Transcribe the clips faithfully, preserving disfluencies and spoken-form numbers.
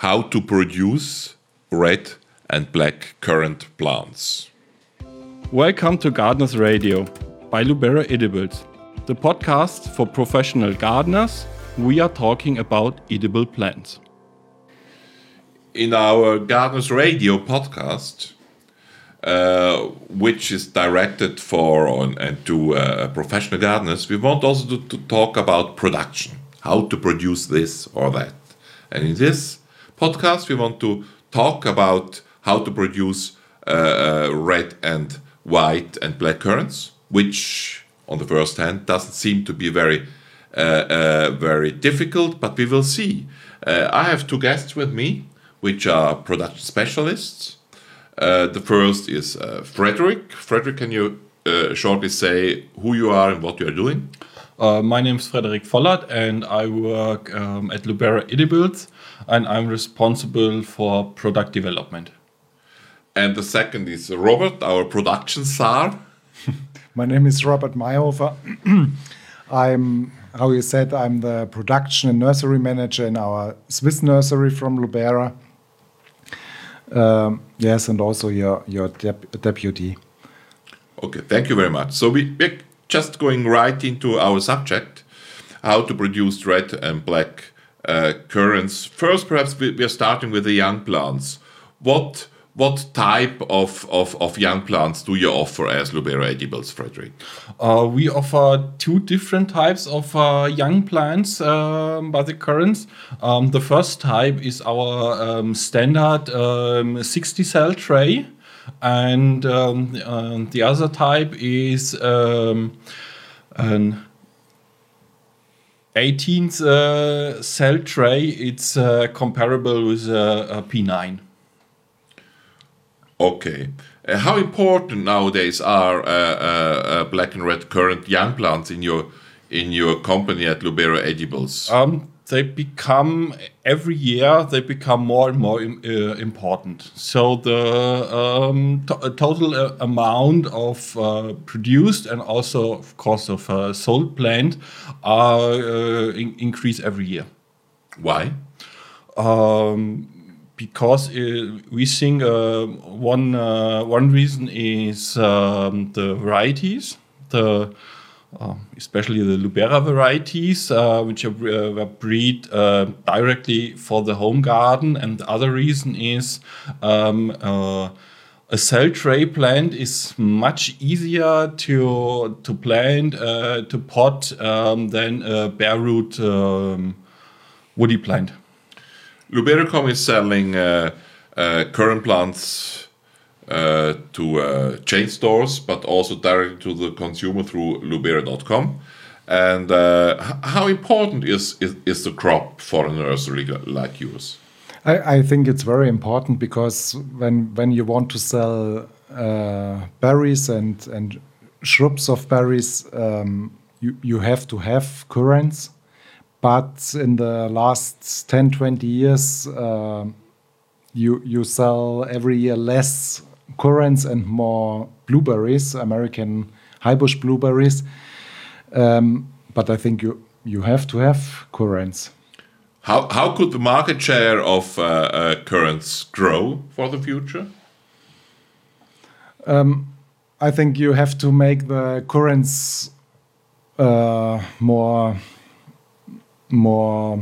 how to produce red and black currant plants. Welcome to Gardeners Radio by Lubera Edibles, the podcast for professional gardeners. We are talking about edible plants. In our Gardeners Radio podcast, uh, which is directed for on, and to uh, professional gardeners, we want also to, to talk about production, how to produce this or that. And in this podcast, we want to talk about how to produce uh, uh, red and white and black currants, which on the first hand doesn't seem to be very uh, uh, very difficult, but we will see. Uh, I have two guests with me, which are production specialists. Uh, the first is uh, Frederick. Frederick, can you uh, shortly say who you are and what you are doing? Uh, my name is Frederick Vollert and I work um, at Lubera Edibles, and I'm responsible for product development. And the second is Robert, our production czar. My name is Robert Mayhofer. I'm, how you said, I'm the production and nursery manager in our Swiss nursery from Lubera. Um, yes, and also your, your dep- deputy. Okay, thank you very much. So we, we're just going right into our subject, how to produce red and black uh, currants. First, perhaps we, we are starting with the young plants. What What type of, of, of young plants do you offer as Lubera Edibles, Frederick? Uh, we offer two different types of uh, young plants um, by the currants. Um, the first type is our um, standard um, sixty cell tray, and um, uh, the other type is um, an eighteen uh, cell tray. It's uh, comparable with a, a P nine. Okay. Uh, how important nowadays are uh, uh, uh, black and red currant young plants in your in your company at Lubera Edibles? Um, they become every year. They become more and more uh, important. So the um, to- total uh, amount of uh, produced and also, of course, of uh, sold plant are uh, in- increase every year. Why? Um, Because uh, we think uh, one uh, one reason is um, the varieties, the uh, especially the Lubera varieties, uh, which are uh, were bred uh, directly for the home garden, and the other reason is um, uh, a cell tray plant is much easier to to plant uh, to pot um, than a bare root um, woody plant. Luberacom is selling uh, uh, currant plants uh, to uh, chain stores, but also directly to the consumer through lubera dot com. And uh, h- how important is, is is the crop for a nursery like yours? I, I think it's very important because when when you want to sell uh, berries and, and shrubs of berries, um, you, you have to have currants. But in the last ten, twenty years, uh, you you sell every year less currants and more blueberries, American highbush blueberries. Um, but I think you, you have to have currants. How how could the market share of uh, uh, currants grow for the future? Um, I think you have to make the currants uh, more... more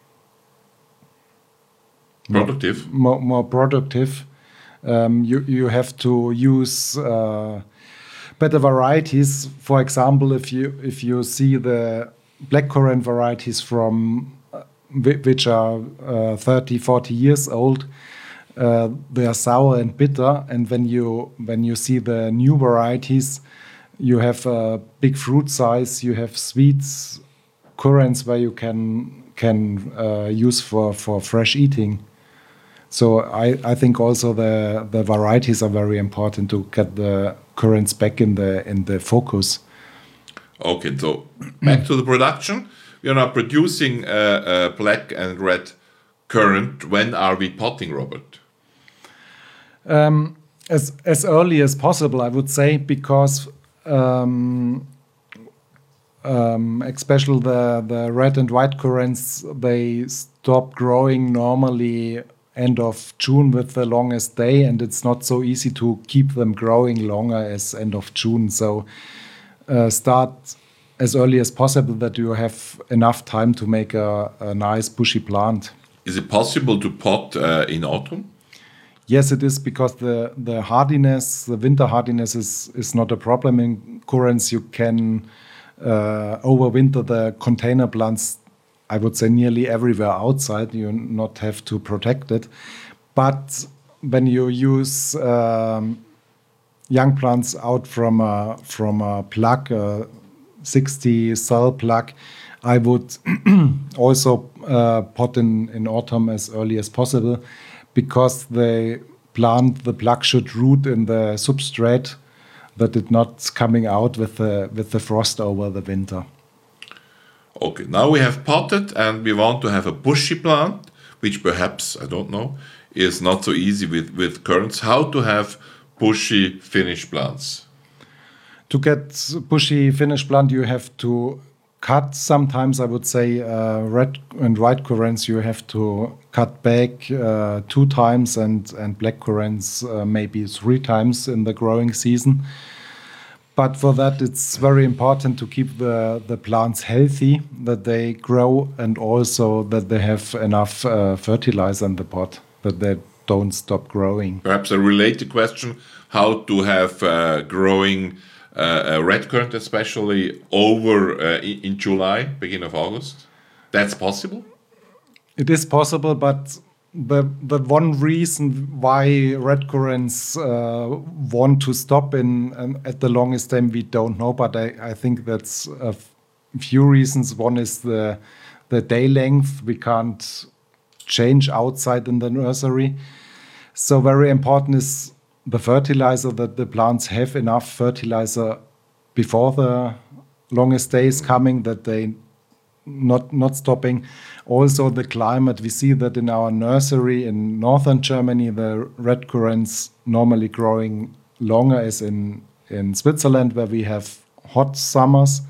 Productive. more, more productive. Um, you you have to use uh, better varieties. For example, if you if you see the blackcurrant varieties from uh, which are uh, thirty, forty years old, uh, they are sour and bitter. And when you when you see the new varieties, you have a big fruit size. You have sweets. Currants where you can can uh, use for, for fresh eating. So I, I think also the, the varieties are very important to get the currants back in the in the focus. Okay, so back to the production. We are now producing uh, uh, black and red currant. When are we potting, Robert? Um, as as early as possible, I would say, because um, um, especially the, the red and white currants, they stop growing normally end of June with the longest day, and it's not so easy to keep them growing longer as end of June. So uh, start as early as possible that you have enough time to make a, a nice bushy plant. Is it possible to pot uh, in autumn? Yes, it is, because the, the hardiness, the winter hardiness is, is not a problem in currants. You can uh, overwinter the container plants, I would say, nearly everywhere outside. You not have to protect it. But when you use um, young plants out from a, from a plug, a sixty cell plug, I would also uh, pot in, in autumn as early as possible, because the plant, the plug should root in the substrate, that it not coming out with the with the frost over the winter. Okay, now we have potted and we want to have a bushy plant, which perhaps, I don't know, is not so easy with, with currants. How to have bushy finished plants? To get bushy finished plant, you have to cut. Sometimes I would say uh, red and white currants you have to cut back uh, two times, and, and black currants uh, maybe three times in the growing season. But for that, it's very important to keep the, the plants healthy, that they grow, and also that they have enough uh, fertilizer in the pot, that they don't stop growing. Perhaps a related question, how to have uh, growing uh, a red currant, especially over uh, in, in July, beginning of August. That's possible? It is possible, but the the one reason why red currants uh, want to stop in um, at the longest time, we don't know. But I, I think that's a few reasons. One is the the day length. We can't change outside in the nursery. So very important is the fertilizer, that the plants have enough fertilizer before the longest day is coming, that they not not stopping. Also the climate, we see that in our nursery in northern Germany, the red currants normally growing longer as in, in Switzerland, where we have hot summers.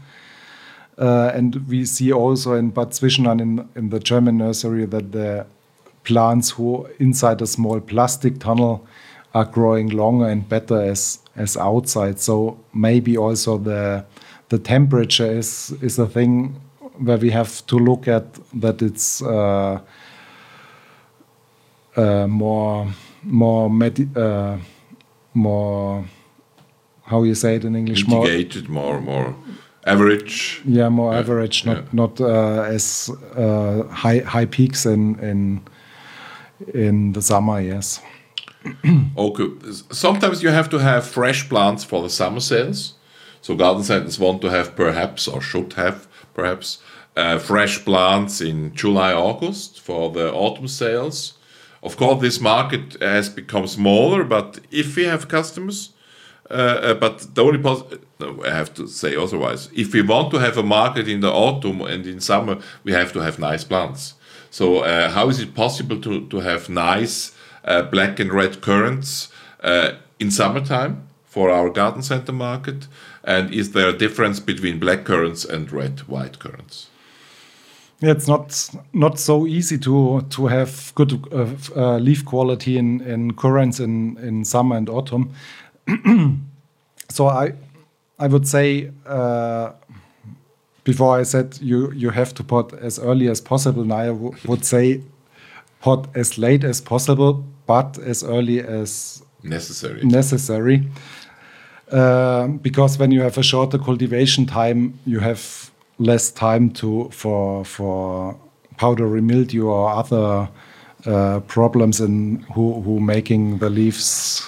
Uh, and we see also in Bad Zwischenahn in, in the German nursery that the plants who inside a small plastic tunnel are growing longer and better as, as outside. So maybe also the, the temperature is, is a thing where we have to look at, that it's uh, uh, more, more, medi- uh, more, how you say it in English? Mitigated, more, more average. Yeah, more Yeah, average, not yeah. not uh, as uh, high high peaks in in in the summer. Yes. Okay. Sometimes you have to have fresh plants for the summer sales. So garden centers want to have perhaps, or should have perhaps, uh, fresh plants in July, August for the autumn sales. Of course, this market has become smaller, but if we have customers, uh, uh, but the only pos- no, I have to say otherwise. If we want to have a market in the autumn and in summer, we have to have nice plants. So uh, how is it possible to, to have nice uh, black and red currants uh, in summertime for our garden center market? And is there a difference between black currants and red white currants? It's not not so easy to to have good uh, uh, leaf quality in in currants in in summer and autumn. So I I would say uh, before I said you you have to pot as early as possible. Now I w- would say pot as late as possible, but as early as Necessary. necessary. Uh, because when you have a shorter cultivation time, you have less time to for for powdery mildew or other uh, problems in who who making the leaves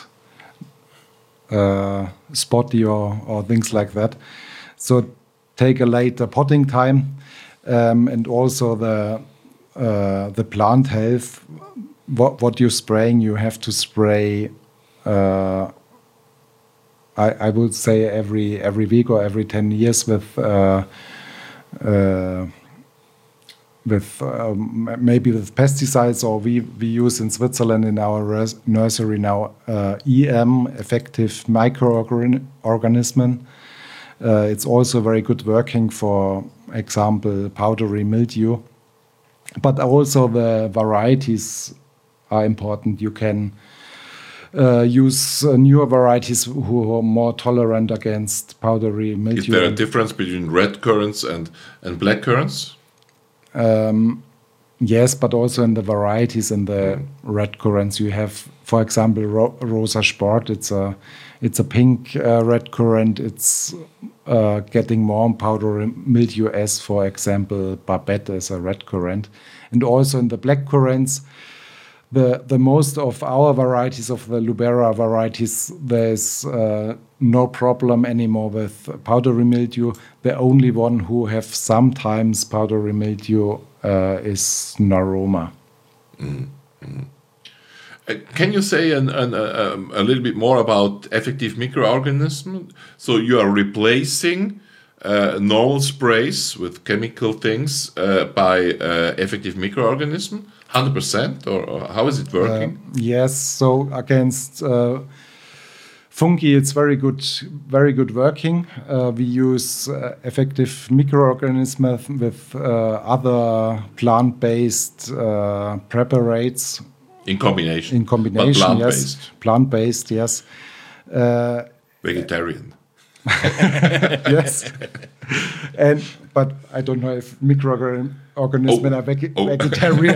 uh, spotty or or things like that. So take a later potting time, um, and also the uh, the plant health. What what you're spraying, you have to spray. Uh, I, I would say every every week or every ten years with uh, uh, with um, maybe with pesticides, or we, we use in Switzerland in our res- nursery now uh, E M, effective microorganism. Uh, it's also very good working for example powdery mildew, but also the varieties are important. You can uh, use uh, newer varieties who are more tolerant against powdery mildew. Is there a difference between red currants and, and black currants? Um, yes, but also in the varieties in the mm. red currants you have, for example, Ro Rosa Sport. It's a it's a pink uh, red currant. It's uh, getting more powdery mildew as, for example, Barbette is a red currant, and also in the black currants. The, the most of our varieties, of the Lubera varieties, there's uh, no problem anymore with powdery mildew. The only one who have sometimes powdery mildew uh, is Naroma. Mm, mm. Uh, can you say an, an, uh, um, a little bit more about effective microorganisms? So you are replacing uh, normal sprays with chemical things uh, by uh, effective microorganism? one hundred percent, or, or how is it working? Uh, yes, so against uh, fungi, it's very good, very good working. Uh, we use uh, effective microorganisms with uh, other plant-based uh, preparates. In combination. In combination, but yes. Plant-based. Plant-based, yes. Uh, Vegetarian. Yes, and but I don't know if microorganisms Oh. are veg Oh. vegetarian.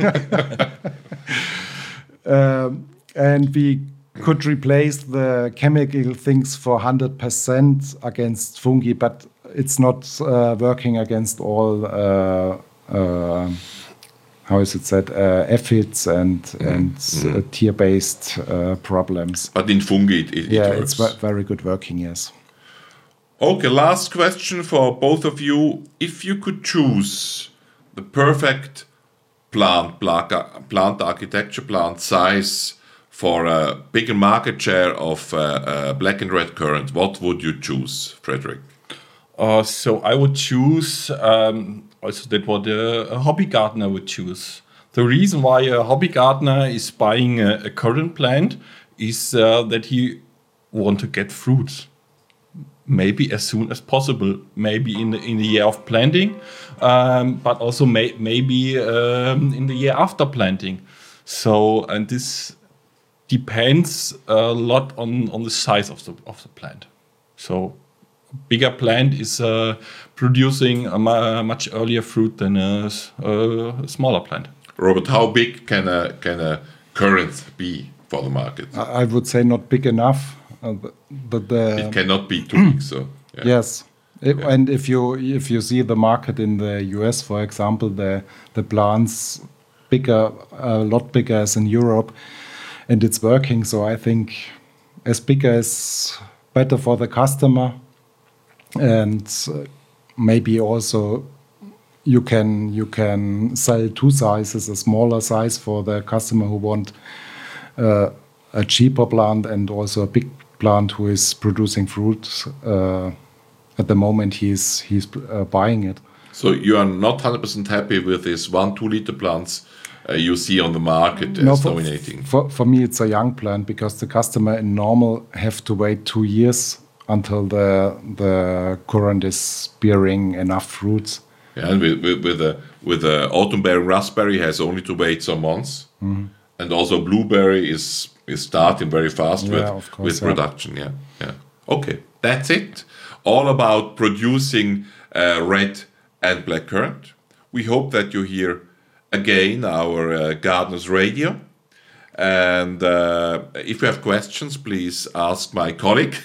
um, and we could replace the chemical things for one hundred percent against fungi, but it's not uh, working against all. Uh, uh, how is it said? Uh, aphids and mm. and mm. Uh, tier-based uh, problems. But in fungi, it, it yeah, works. it's very good working. Yes. Okay, last question for both of you. If you could choose the perfect plant, plant architecture, plant size for a bigger market share of uh, uh, black and red currant, what would you choose, Frederick? Uh, so I would choose um, also that what a, a hobby gardener would choose. The reason why a hobby gardener is buying a, a currant plant is uh, that he want to get fruits. Maybe as soon as possible, maybe in the in the year of planting, um, but also may, maybe um, in the year after planting. So, and this depends a lot on, on the size of the of the plant. So, a bigger plant is uh, producing a mu- much earlier fruit than a, a smaller plant. Robert, how big can a can a currant be for the market? I would say not big enough. Uh, but the, it cannot be too big, so yeah. Yes, it, yeah. And if you if you see the market in the U S, for example, the the plants bigger, a lot bigger as in Europe, and it's working. So I think as bigger is better for the customer, and maybe also you can you can sell two sizes, a smaller size for the customer who want uh, a cheaper plant, and also a big plant who is producing fruit. Uh, at the moment, he's he's uh, buying it. So you are not one hundred percent happy with these one, two liter plants uh, you see on the market no, as for, dominating? For, for me, it's a young plant because the customer in normal have to wait two years until the the currant is bearing enough fruits. Yeah, and with with, with a with a autumn bearing raspberry has only to wait some months, mm-hmm. and also blueberry is is starting very fast yeah, with of course, with yeah. production. Yeah, yeah. Okay, that's it. All about producing uh, red and black currant. We hope that you hear again our uh, Gardeners Radio. And uh, if you have questions, please ask my colleague.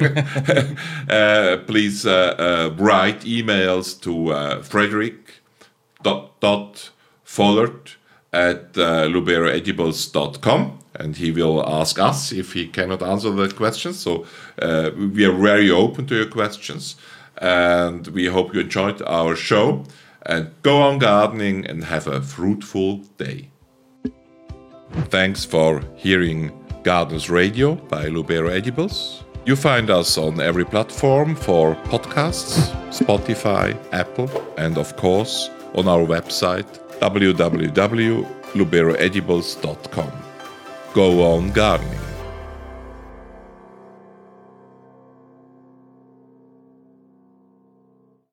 uh, please uh, uh, write emails to uh, Frederick dot, dot Follert at uh, lubera edibles dot com, and he will ask us if he cannot answer the questions. So uh, we are very open to your questions, and we hope you enjoyed our show. And go on gardening and have a fruitful day. Thanks for hearing Gardeners Radio by Lubera Edibles. You find us on every platform for podcasts, Spotify, Apple, and of course on our website w w w dot lubera edibles dot com. Go on gardening.